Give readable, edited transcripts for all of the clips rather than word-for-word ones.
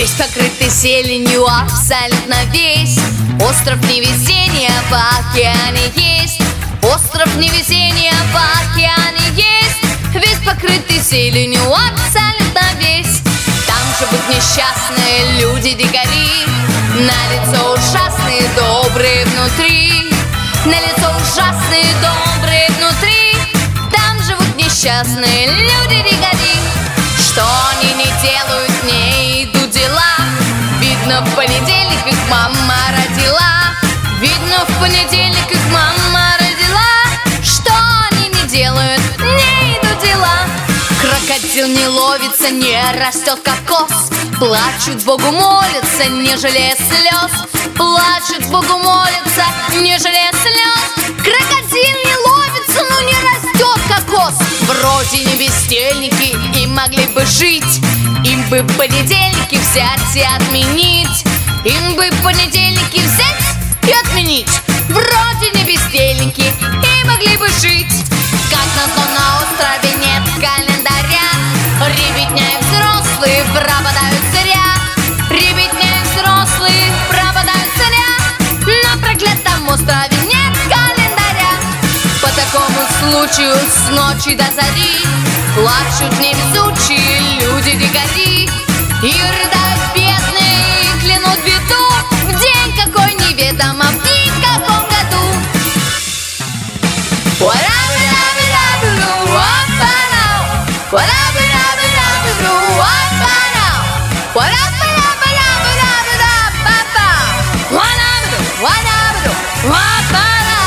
Весь покрытый зеленью, абсолютно весь. Остров невезения по океане есть. Остров невезения по океане есть. Весь покрытый зеленью, абсолютно весь. Там живут несчастные люди-дикари, на лицо ужасные, добрые внутри. На лицо ужасные, добрые внутри. Там живут несчастные люди-дикари. Что они не делают, не идут дела. Видно, в понедельник их мама родила. Видно, в понедельник их мама родила. Что они не делают, не идут дела. Крокодил не ловится, не растет кокос. Плачут, Богу молятся, не жалея слез. Плачут, Богу молятся, не жалея слез. Крокодил не ловится, но не растет кокос. Вроде не бездельники и могли бы жить. Им бы понедельники взять и отменить. Им бы понедельники взять и отменить. Вроде не бездельники и могли бы жить. Как назло, на острове нет календаря. Ребятня и взрослые пропадают зря. Ребятня и взрослые пропадают зря. На проклятом острове нет календаря. По такому случаю с ночи до зари плачут невезучие люди-дикари. И рыдают бедные, и клянут беду в день какой неведомо, в день каком году.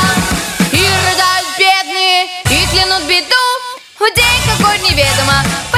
И рыдают бедные, и клянут беду в день какой неведомо.